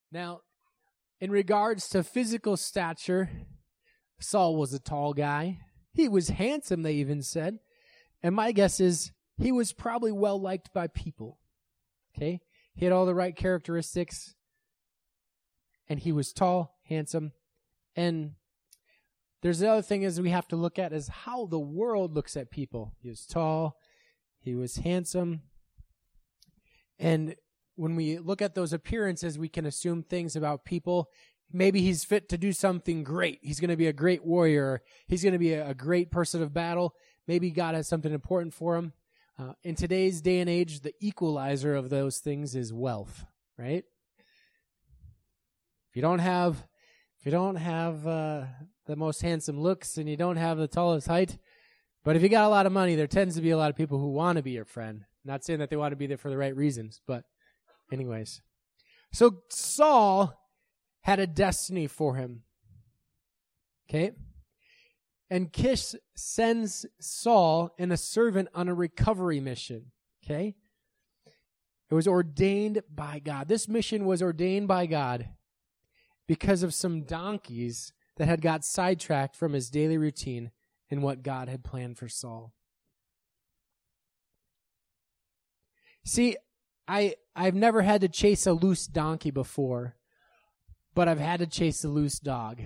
Now, in regards to physical stature, Saul was a tall guy. He was handsome, they even said. And my guess is he was probably well-liked by people. Okay? He had all the right characteristics. And he was tall, handsome. And there's the other thing is we have to look at is how the world looks at people. He was tall. He was handsome. And when we look at those appearances, we can assume things about people. Maybe he's fit to do something great. He's going to be a great warrior. He's going to be a great person of battle. Maybe God has something important for him. In today's day and age, the equalizer of those things is wealth, right? If you don't have the most handsome looks and you don't have the tallest height, but if you got a lot of money, there tends to be a lot of people who want to be your friend. Not saying that they want to be there for the right reasons, but anyways. So Saul had a destiny for him. Okay? And Kish sends Saul and a servant on a recovery mission. Okay? It was ordained by God. This mission was ordained by God because of some donkeys that had got sidetracked from his daily routine and what God had planned for Saul. See, I've never had to chase a loose donkey before, but I've had to chase a loose dog.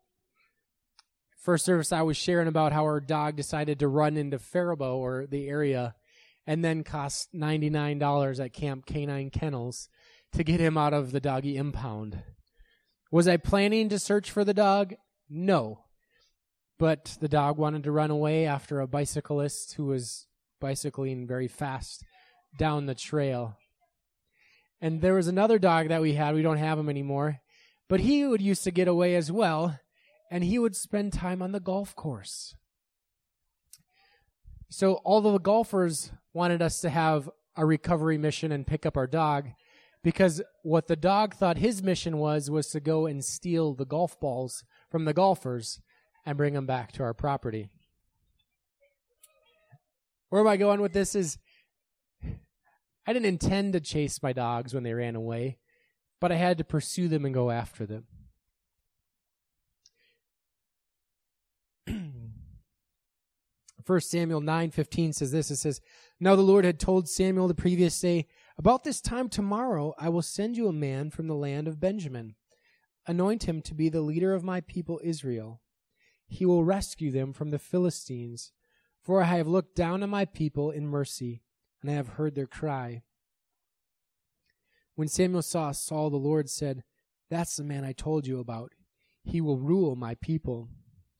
First service, I was sharing about how our dog decided to run into Faribault or the area and then cost $99 at Camp Canine Kennels to get him out of the doggy impound. Was I planning to search for the dog? No. But the dog wanted to run away after a bicyclist who was bicycling very fast down the trail. And there was another dog that we had. We don't have him anymore. But he would used to get away as well, and he would spend time on the golf course. So although the golfers wanted us to have a recovery mission and pick up our dog, because what the dog thought his mission was to go and steal the golf balls from the golfers and bring them back to our property. Where am I going with this is, I didn't intend to chase my dogs when they ran away, but I had to pursue them and go after them. 1 Samuel 9:15 says this. It says, "Now the Lord had told Samuel the previous day, about this time tomorrow I will send you a man from the land of Benjamin. Anoint him to be the leader of my people Israel. He will rescue them from the Philistines, for I have looked down on my people in mercy, and I have heard their cry." When Samuel saw Saul, the Lord said, "That's the man I told you about. He will rule my people."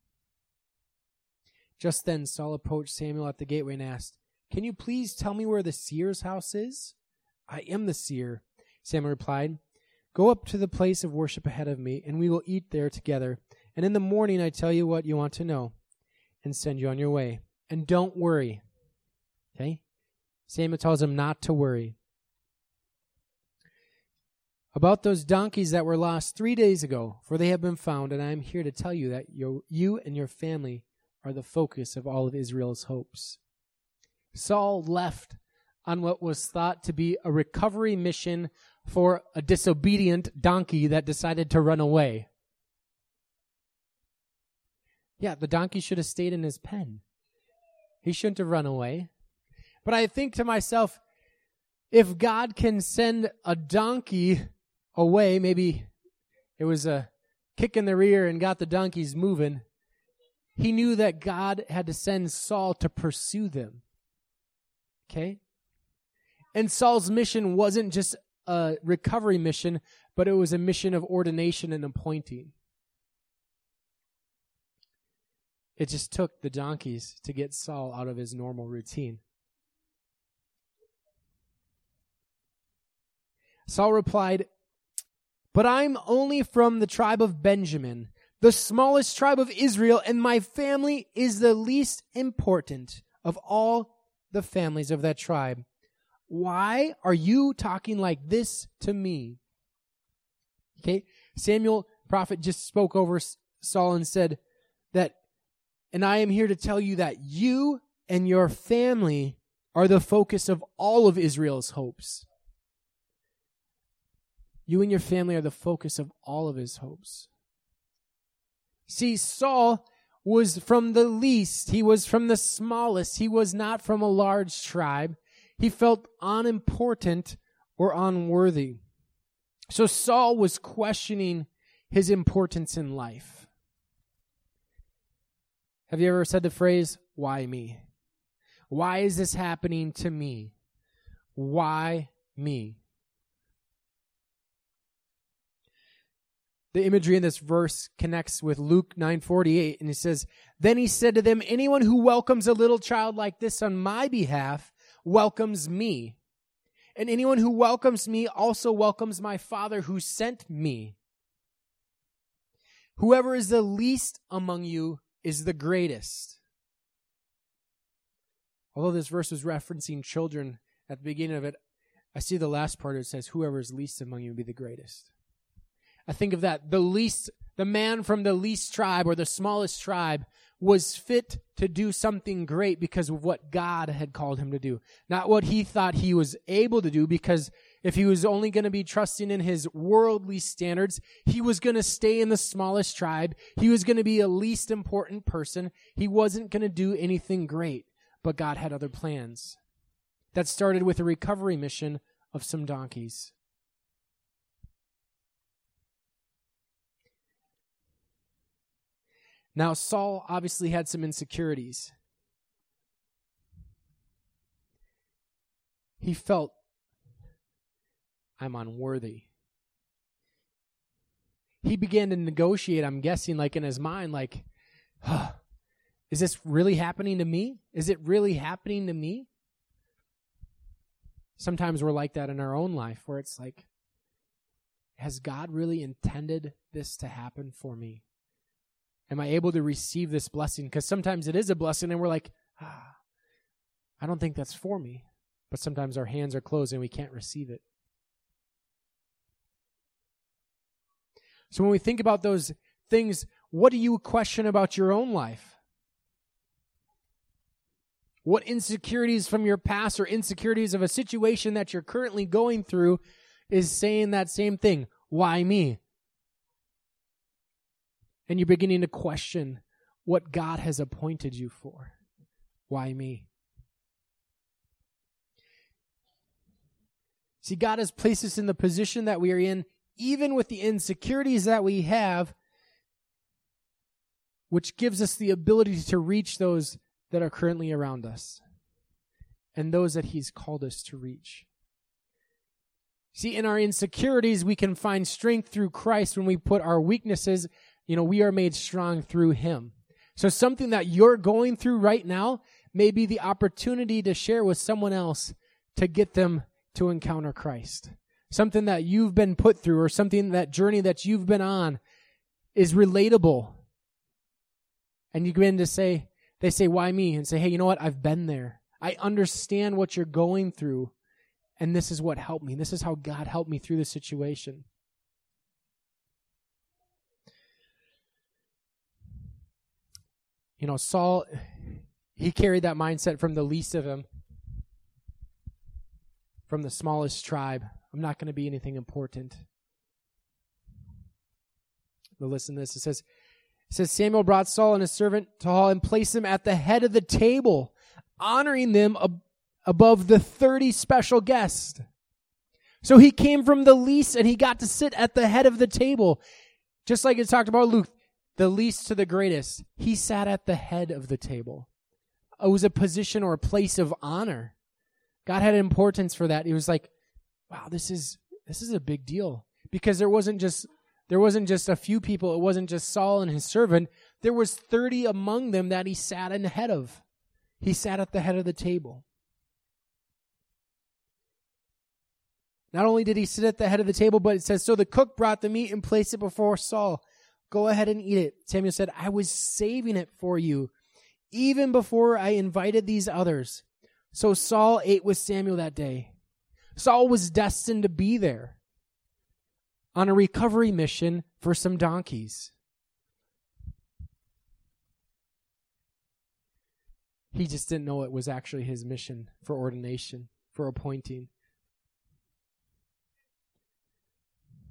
Just then Saul approached Samuel at the gateway and asked, "Can you please tell me where the seer's house is?" "I am the seer," Samuel replied. "Go up to the place of worship ahead of me, and we will eat there together. And in the morning I tell you what you want to know, and send you on your way. And don't worry." Okay? Samuel tells him not to worry. "About those donkeys that were lost 3 days ago, for they have been found, and I am here to tell you that you and your family are the focus of all of Israel's hopes." Saul left on what was thought to be a recovery mission for a disobedient donkey that decided to run away. Yeah, the donkey should have stayed in his pen. He shouldn't have run away. But I think to myself, if God can send a donkey away, maybe it was a kick in the rear and got the donkeys moving, he knew that God had to send Saul to pursue them. Okay? And Saul's mission wasn't just a recovery mission, but it was a mission of ordination and appointing. It just took the donkeys to get Saul out of his normal routine. Saul replied, "But I'm only from the tribe of Benjamin, the smallest tribe of Israel, and my family is the least important of all the families of that tribe. Why are you talking like this to me?" Okay, Samuel, prophet, just spoke over Saul and said that, "And I am here to tell you that you and your family are the focus of all of Israel's hopes." You and your family are the focus of all of his hopes. See, Saul was from the least. He was from the smallest. He was not from a large tribe. He felt unimportant or unworthy. So Saul was questioning his importance in life. Have you ever said the phrase, "Why me? Why is this happening to me? Why me?" The imagery in this verse connects with Luke 9:48, and it says, "Then he said to them, 'Anyone who welcomes a little child like this on my behalf welcomes me. And anyone who welcomes me also welcomes my Father who sent me. Whoever is the least among you is the greatest.'" Although this verse was referencing children at the beginning of it, I see the last part. It says, "Whoever is least among you will be the greatest." I think of that. The man from the least tribe or the smallest tribe was fit to do something great because of what God had called him to do. Not what he thought he was able to do, because if he was only going to be trusting in his worldly standards, he was going to stay in the smallest tribe. He was going to be a least important person. He wasn't going to do anything great, but God had other plans. That started with a recovery mission of some donkeys. Now, Saul obviously had some insecurities. He felt, "I'm unworthy." He began to negotiate, I'm guessing, like in his mind, like, is this really happening to me? Is it really happening to me? Sometimes we're like that in our own life, where it's like, has God really intended this to happen for me? Am I able to receive this blessing? Because sometimes it is a blessing and we're like, I don't think that's for me. But sometimes our hands are closed and we can't receive it. So when we think about those things, what do you question about your own life? What insecurities from your past or insecurities of a situation that you're currently going through is saying that same thing? Why me? And you're beginning to question what God has appointed you for. Why me? See, God has placed us in the position that we are in, even with the insecurities that we have, which gives us the ability to reach those that are currently around us and those that He's called us to reach. See, in our insecurities, we can find strength through Christ. When we put our weaknesses, we are made strong through Him. So something that you're going through right now may be the opportunity to share with someone else to get them to encounter Christ. Something that you've been put through or something, that journey that you've been on is relatable. And you begin to say, they say, why me? And say, hey, you know what? I've been there. I understand what you're going through. And this is what helped me. This is how God helped me through the situation. Saul, he carried that mindset from the least of them, from the smallest tribe. I'm not going to be anything important. But listen to this. It says, Samuel brought Saul and his servant to Hall and placed them at the head of the table, honoring them above the 30 special guests. So he came from the least and he got to sit at the head of the table. Just like it talked about Luke, the least to the greatest. He sat at the head of the table. It was a position or a place of honor. God had importance for that. He was like, wow, this is a big deal. Because there wasn't just a few people. It wasn't just Saul and his servant. There was 30 among them that he sat in the head of. He sat at the head of the table. Not only did he sit at the head of the table, but it says, so the cook brought the meat and placed it before Saul. Go ahead and eat it. Samuel said, I was saving it for you, even before I invited these others. So Saul ate with Samuel that day. Saul was destined to be there on a recovery mission for some donkeys. He just didn't know it was actually his mission for ordination, for appointing.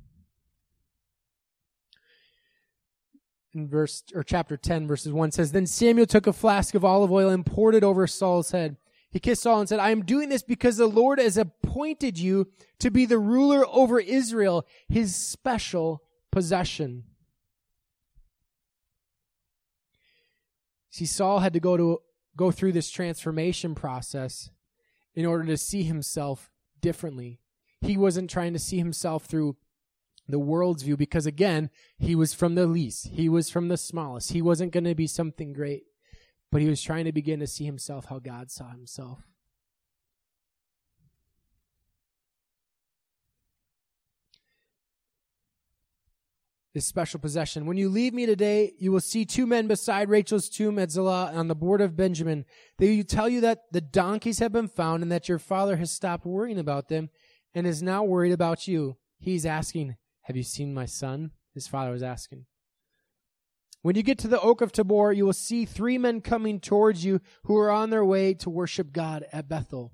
in chapter 10, verses 1 says, Then Samuel took a flask of olive oil and poured it over Saul's head. He kissed Saul and said, I am doing this because the Lord has appointed you to be the ruler over Israel, his special possession. See, Saul had to go through this transformation process in order to see himself differently. He wasn't trying to see himself through the world's view because, again, he was from the least. He was from the smallest. He wasn't going to be something great. But he was trying to begin to see himself how God saw himself. This special possession. When you leave me today, you will see two men beside Rachel's tomb at Zelah on the border of Benjamin. They will tell you that the donkeys have been found and that your father has stopped worrying about them and is now worried about you. He's asking, have you seen my son? His father was asking. When you get to the Oak of Tabor, you will see three men coming towards you who are on their way to worship God at Bethel.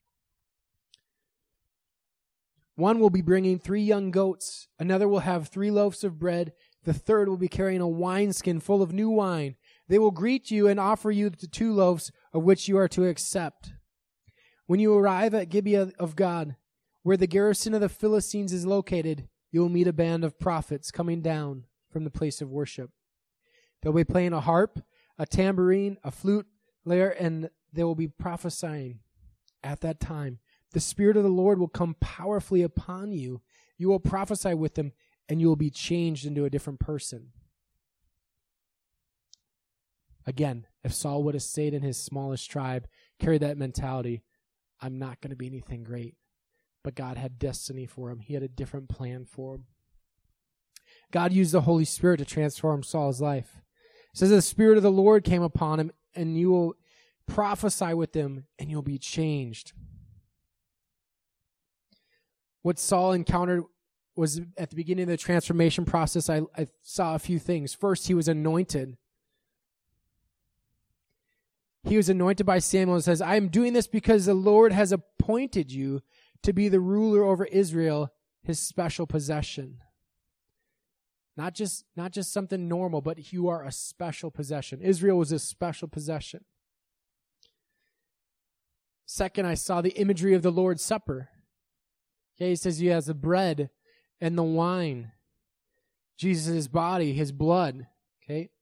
One will be bringing 3 young goats. Another will have 3 loaves of bread. The third will be carrying a wineskin full of new wine. They will greet you and offer you the 2 loaves of which you are to accept. When you arrive at Gibeah of God, where the garrison of the Philistines is located, you will meet a band of prophets coming down from the place of worship. They'll be playing a harp, a tambourine, a flute, lyre, and they will be prophesying. At that time, the Spirit of the Lord will come powerfully upon you. You will prophesy with them, and you will be changed into a different person. Again, if Saul would have stayed in his smallest tribe, carried that mentality, I'm not going to be anything great. But God had destiny for him. He had a different plan for him. God used the Holy Spirit to transform Saul's life. It says the Spirit of the Lord came upon him, and you will prophesy with them, and you'll be changed. What Saul encountered was at the beginning of the transformation process, I saw a few things. First, he was anointed. He was anointed by Samuel and says, I am doing this because the Lord has appointed you to be the ruler over Israel, his special possession. Not just something normal, but you are a special possession. Israel was a special possession. Second, I saw the imagery of the Lord's Supper. Okay, he says he has the bread and the wine. Jesus' body, his blood. Okay.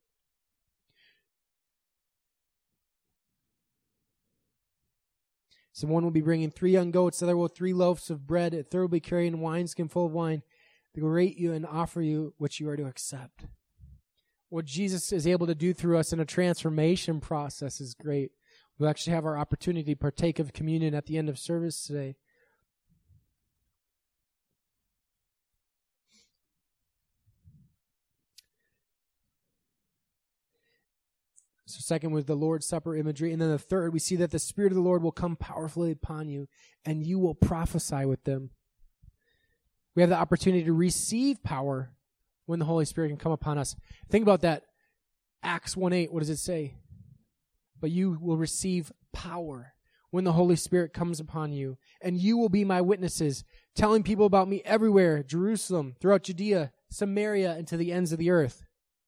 So one will be bringing 3 young goats, the other will 3 loaves of bread, a third will be carrying a wineskin full of wine. They will rate you and offer you what you are to accept. What Jesus is able to do through us in a transformation process is great. We'll actually have our opportunity to partake of communion at the end of service today. So second was the Lord's Supper imagery. And then the third, we see that the Spirit of the Lord will come powerfully upon you, and you will prophesy with them. We have the opportunity to receive power when the Holy Spirit can come upon us. Think about that. Acts 1:8, what does it say? But you will receive power when the Holy Spirit comes upon you, and you will be my witnesses, telling people about me everywhere, Jerusalem, throughout Judea, Samaria, and to the ends of the earth.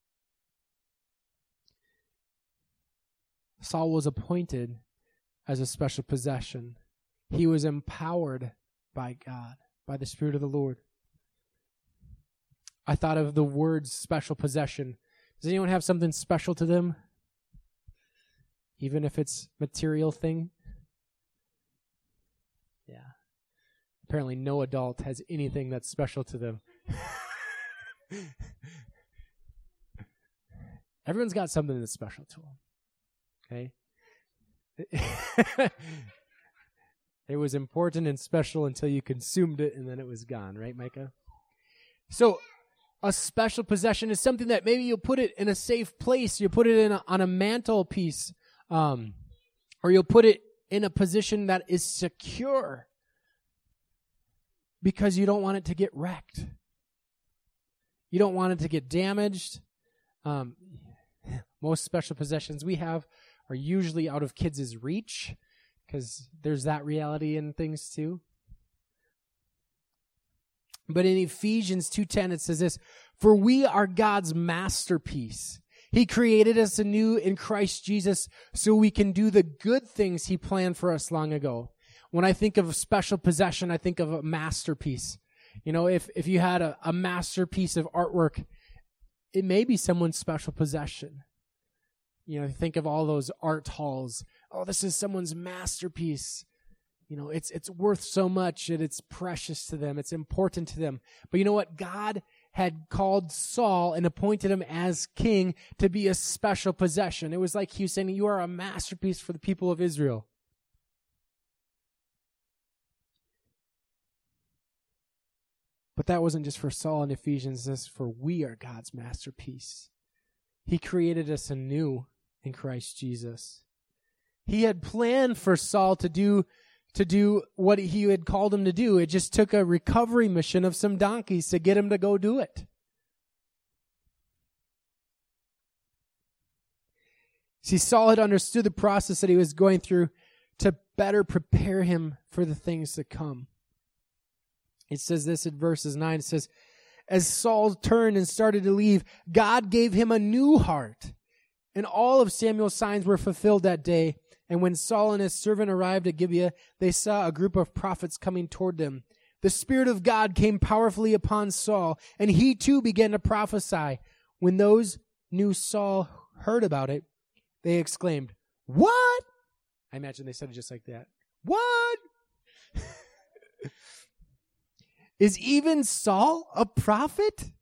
Saul was appointed as a special possession. He was empowered by God, by the Spirit of the Lord. I thought of the words special possession. Does anyone have something special to them? Even if it's material thing? Yeah. Apparently no adult has anything that's special to them. Everyone's got something that's special to them. Okay? It was important and special until you consumed it, and then it was gone, right, Micah? So, a special possession is something that maybe you'll put it in a safe place. You put it on a mantelpiece, or you'll put it in a position that is secure because you don't want it to get wrecked. You don't want it to get damaged. Most special possessions we have are usually out of kids' reach because there's that reality in things too. But in Ephesians 2:10, it says this, "For we are God's masterpiece. He created us anew in Christ Jesus so we can do the good things he planned for us long ago." When I think of a special possession, I think of a masterpiece. You know, if you had a masterpiece of artwork, it may be someone's special possession. You know, think of all those art halls. Oh, this is someone's masterpiece. You know, it's worth so much and it's precious to them. It's important to them. But you know what? God had called Saul and appointed him as king to be a special possession. It was like he was saying, you are a masterpiece for the people of Israel. But that wasn't just for Saul in Ephesians. This is for we are God's masterpiece. He created us anew in Christ Jesus. He had planned for Saul to do what he had called him to do. It just took a recovery mission of some donkeys to get him to go do it. See, Saul had understood the process that he was going through to better prepare him for the things to come. It says this in verses 9. It says, "As Saul turned and started to leave, God gave him a new heart. And all of Samuel's signs were fulfilled that day. And when Saul and his servant arrived at Gibeah, they saw a group of prophets coming toward them. The Spirit of God came powerfully upon Saul, and he too began to prophesy. When those knew Saul heard about it, they exclaimed, 'What?'" I imagine they said it just like that. "What? Is even Saul a prophet?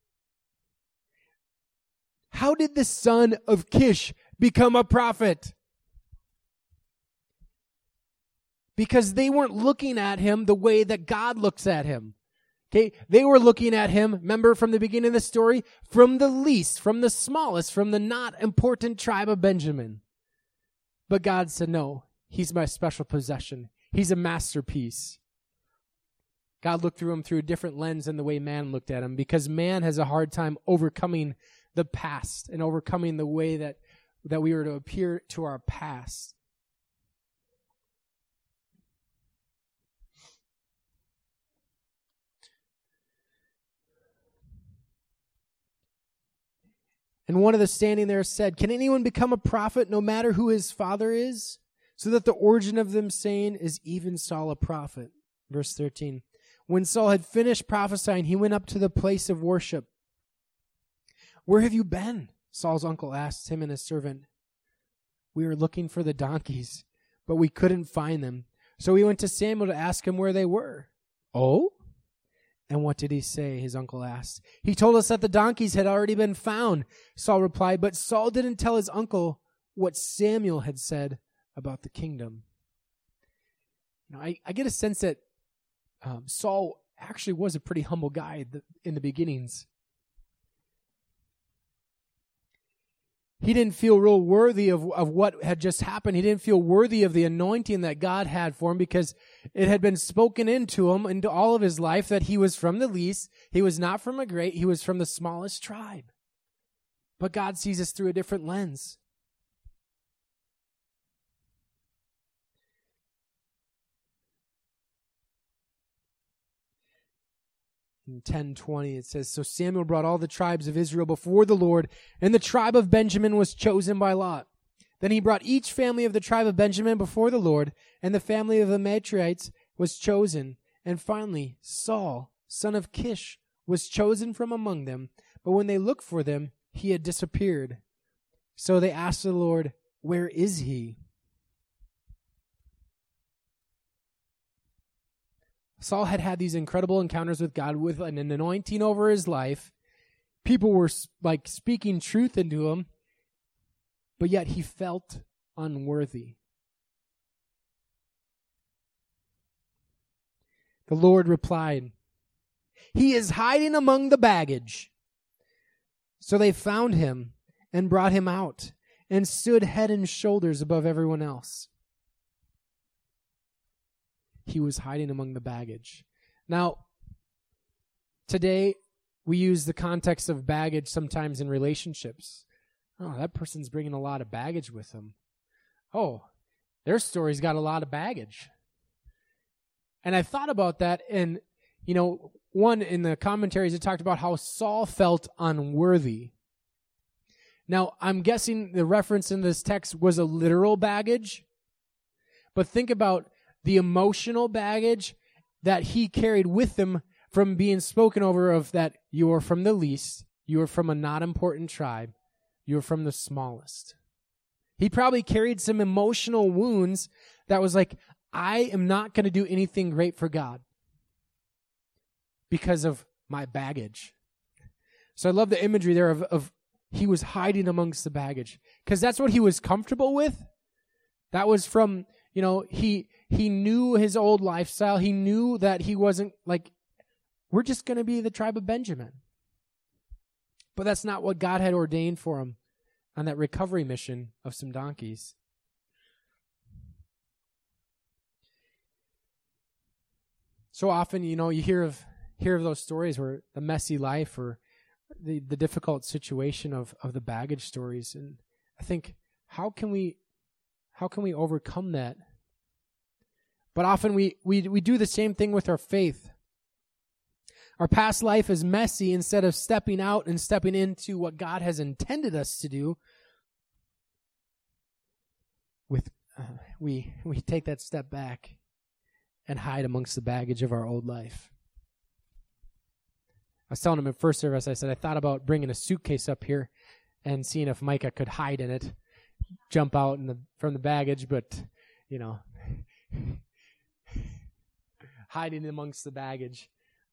How did the son of Kish become a prophet?" Because they weren't looking at him the way that God looks at him. Okay, they were looking at him, remember from the beginning of the story, from the least, from the smallest, from the not important tribe of Benjamin. But God said, no, he's my special possession. He's a masterpiece. God looked through him through a different lens than the way man looked at him, because man has a hard time overcoming the past and overcoming the way that we were to appear to our past. And one of the standing there said, "Can anyone become a prophet no matter who his father is? So that the origin of them saying is even Saul a prophet." Verse 13. When Saul had finished prophesying, he went up to the place of worship. "Where have you been?" Saul's uncle asked him and his servant. "We were looking for the donkeys, but we couldn't find them. So we went to Samuel to ask him where they were." "Oh? And what did he say?" his uncle asked. "He told us that the donkeys had already been found," Saul replied. But Saul didn't tell his uncle what Samuel had said about the kingdom. Now, I get a sense that Saul actually was a pretty humble guy in the beginnings. He didn't feel real worthy of what had just happened. He didn't feel worthy of the anointing that God had for him, because it had been spoken into him, into all of his life, that he was from the least, he was not from a great, he was from the smallest tribe. But God sees us through a different lens. In 10:20 it says, "So Samuel brought all the tribes of Israel before the Lord, and the tribe of Benjamin was chosen by lot. Then he brought each family of the tribe of Benjamin before the Lord, and the family of the Matrites was chosen. And finally, Saul, son of Kish, was chosen from among them. But when they looked for them, he had disappeared. So they asked the Lord, 'Where is he?'" Saul had had these incredible encounters with God with an anointing over his life. People were like speaking truth into him, but yet he felt unworthy. The Lord replied, "He is hiding among the baggage." So they found him and brought him out and stood head and shoulders above everyone else. He was hiding among the baggage. Now, today, we use the context of baggage sometimes in relationships. Oh, that person's bringing a lot of baggage with them. Oh, their story's got a lot of baggage. And I thought about that, and, one in the commentaries, it talked about how Saul felt unworthy. Now, I'm guessing the reference in this text was a literal baggage, but think about the emotional baggage that he carried with him from being spoken over of that you are from the least, you are from a not important tribe, you are from the smallest. He probably carried some emotional wounds that was like, I am not going to do anything great for God because of my baggage. So I love the imagery there of he was hiding amongst the baggage because that's what he was comfortable with. That was from, he knew his old lifestyle. He knew that he wasn't like, we're just going to be the tribe of Benjamin. But that's not what God had ordained for him on that recovery mission of some donkeys. So often, you hear of those stories where the messy life or the difficult situation of the baggage stories. And I think, how can we overcome that? But often we do the same thing with our faith. Our past life is messy. Instead of stepping out and stepping into what God has intended us to do, we take that step back and hide amongst the baggage of our old life. I was telling him in first service, I said, I thought about bringing a suitcase up here and seeing if Micah could hide in it, jump out from the baggage, but, hiding amongst the baggage.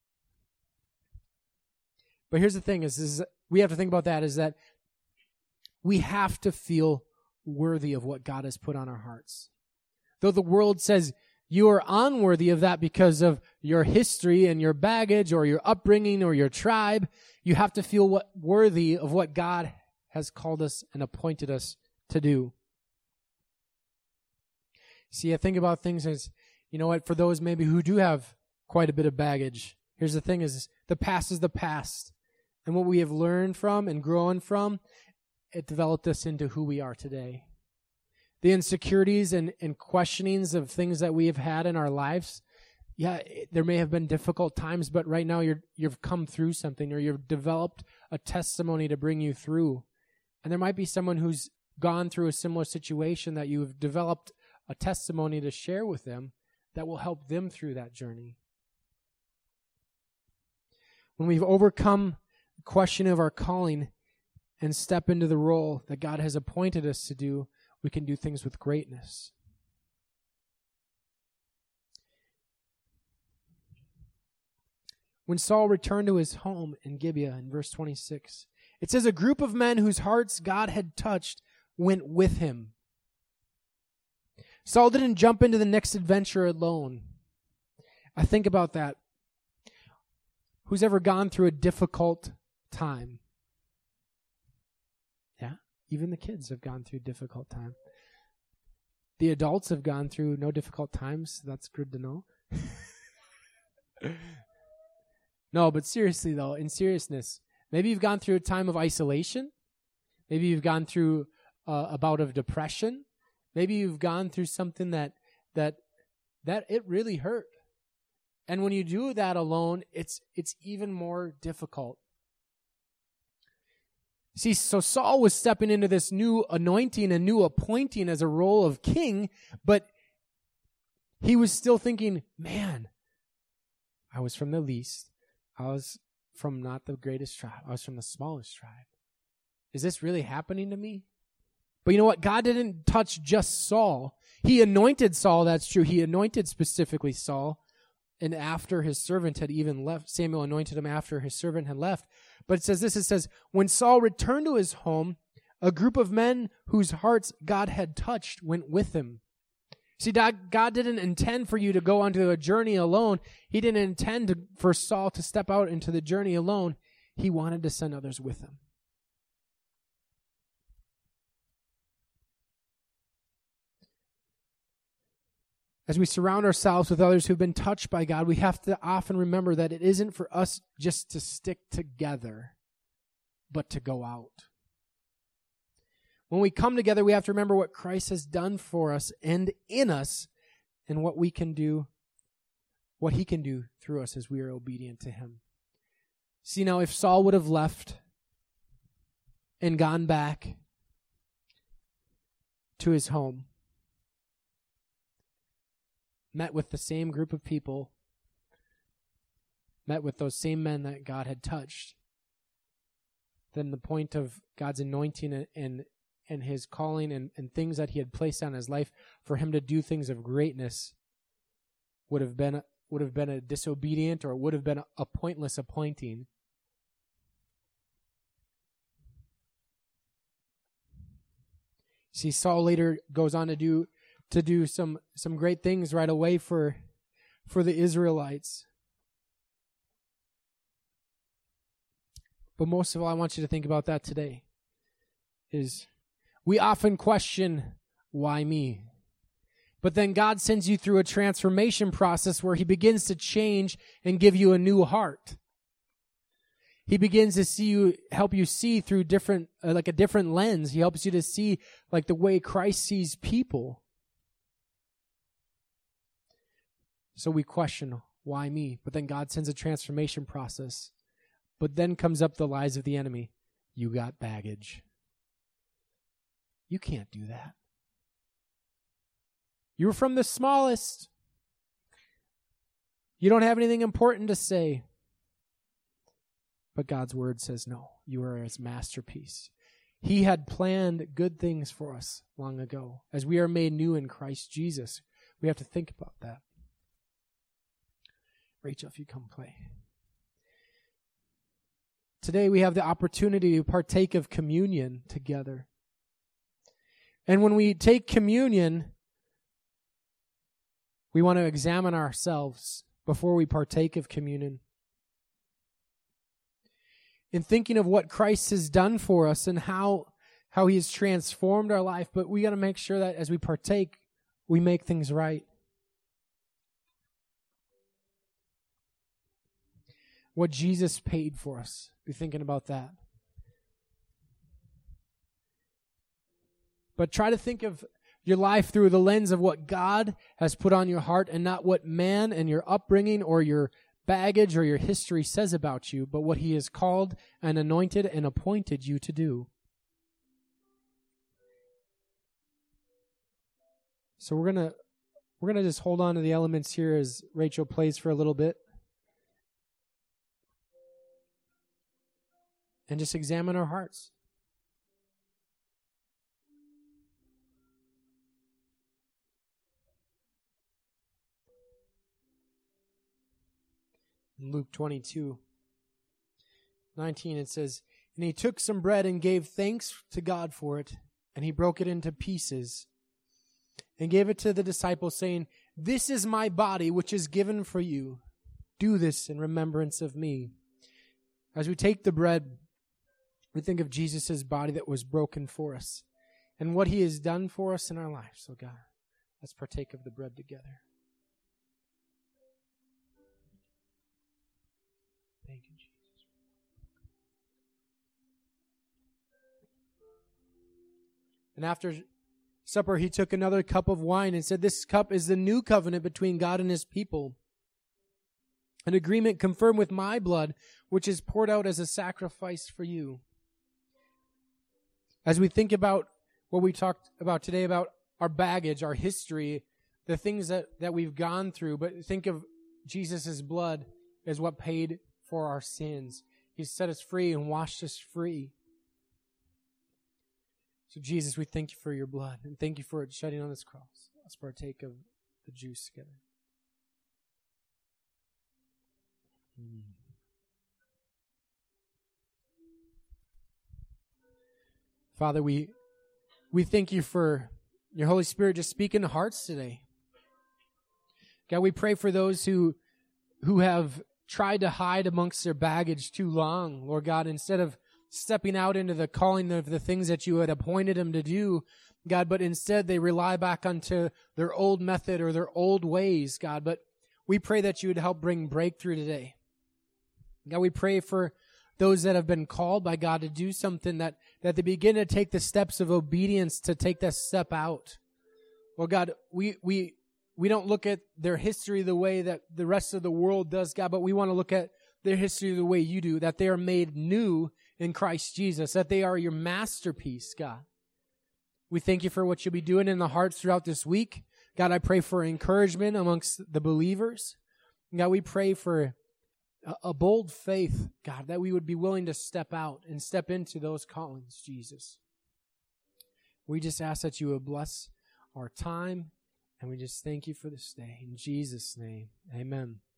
But here's the thing is we have to think about that, is that we have to feel worthy of what God has put on our hearts. Though the world says you are unworthy of that because of your history and your baggage or your upbringing or your tribe, you have to feel worthy of what God has called us and appointed us to do. See, I think about things as, for those maybe who do have quite a bit of baggage, here's the thing is the past is the past. And what we have learned from and grown from, it developed us into who we are today. The insecurities and questionings of things that we have had in our lives, there may have been difficult times, but right now you've come through something, or you've developed a testimony to bring you through. And there might be someone who's gone through a similar situation that you've developed a testimony to share with them that will help them through that journey. When we've overcome the question of our calling and step into the role that God has appointed us to do, we can do things with greatness. When Saul returned to his home in Gibeah in verse 26, it says a group of men whose hearts God had touched went with him. Saul didn't jump into the next adventure alone. I think about that. Who's ever gone through a difficult time? Yeah, even the kids have gone through a difficult time. The adults have gone through no difficult times. That's good to know. No, but seriously though, in seriousness, maybe you've gone through a time of isolation. Maybe you've gone through a bout of depression. Maybe you've gone through something that it really hurt. And when you do that alone, it's even more difficult. See, so Saul was stepping into this new anointing and new appointing as a role of king, but he was still thinking, man, I was from the least. I was from not the greatest tribe. I was from the smallest tribe. Is this really happening to me? But you know what? God didn't touch just Saul. He anointed Saul, that's true. He anointed specifically Saul. And after his servant had even left, Samuel anointed him after his servant had left. But it says, when Saul returned to his home, a group of men whose hearts God had touched went with him. See, God didn't intend for you to go onto a journey alone. He didn't intend for Saul to step out into the journey alone. He wanted to send others with him. As we surround ourselves with others who've been touched by God, we have to often remember that it isn't for us just to stick together, but to go out. When we come together, we have to remember what Christ has done for us and in us, and what we can do what he can do through us as we are obedient to him. See, now if Saul would have left and gone back to his home, met with the same group of people, met with those same men that God had touched, then the point of God's anointing and his calling and things that he had placed on his life for him to do things of greatness would have been a disobedient, or would have been a pointless appointing. See, Saul later goes on to do some great things right away for the Israelites. But most of all, I want you to think about that today. Is we often question, why me? But then God sends you through a transformation process where he begins to change and give you a new heart. He begins to help you see through a different lens. He helps you to see like the way Christ sees people. So we question, why me? But then God sends a transformation process. But then comes up the lies of the enemy. You got baggage. You can't do that. You were from the smallest. You don't have anything important to say. But God's word says, no, you are his masterpiece. He had planned good things for us long ago. As we are made new in Christ Jesus, we have to think about that. Rachel, if you come play. Today we have the opportunity to partake of communion together. And when we take communion, we want to examine ourselves before we partake of communion. In thinking of what Christ has done for us and how he has transformed our life, but we got to make sure that as we partake, we make things right. What Jesus paid for us. Be thinking about that. But try to think of your life through the lens of what God has put on your heart and not what man and your upbringing or your baggage or your history says about you, but what he has called and anointed and appointed you to do. So we're gonna just hold on to the elements here as Rachel plays for a little bit. And just examine our hearts. In Luke 22:19 it says, and he took some bread and gave thanks to God for it, and he broke it into pieces and gave it to the disciples, saying, this is my body which is given for you. Do this in remembrance of me. As we take the bread, we think of Jesus' body that was broken for us and what he has done for us in our lives. So God, let's partake of the bread together. Thank you, Jesus. And after supper, he took another cup of wine and said, this cup is the new covenant between God and his people. An agreement confirmed with my blood, which is poured out as a sacrifice for you. As we think about what we talked about today, about our baggage, our history, the things that we've gone through, but think of Jesus' blood as what paid for our sins. He set us free and washed us free. So Jesus, we thank you for your blood and thank you for it shedding on this cross. Let's partake of the juice together. Father, we thank you for your Holy Spirit just speaking to hearts today. God, we pray for those who have tried to hide amongst their baggage too long, Lord God, instead of stepping out into the calling of the things that you had appointed them to do, God, but instead they rely back onto their old method or their old ways, God. But we pray that you would help bring breakthrough today. God, we pray for those that have been called by God to do something, that they begin to take the steps of obedience to take that step out. Lord God, we we don't look at their history the way that the rest of the world does, God, but we want to look at their history the way you do, that they are made new in Christ Jesus, that they are your masterpiece, God. We thank you for what you'll be doing in the hearts throughout this week. God, I pray for encouragement amongst the believers. God, we pray for a bold faith, God, that we would be willing to step out and step into those callings, Jesus. We just ask that you would bless our time, and we just thank you for this day. In Jesus' name, amen.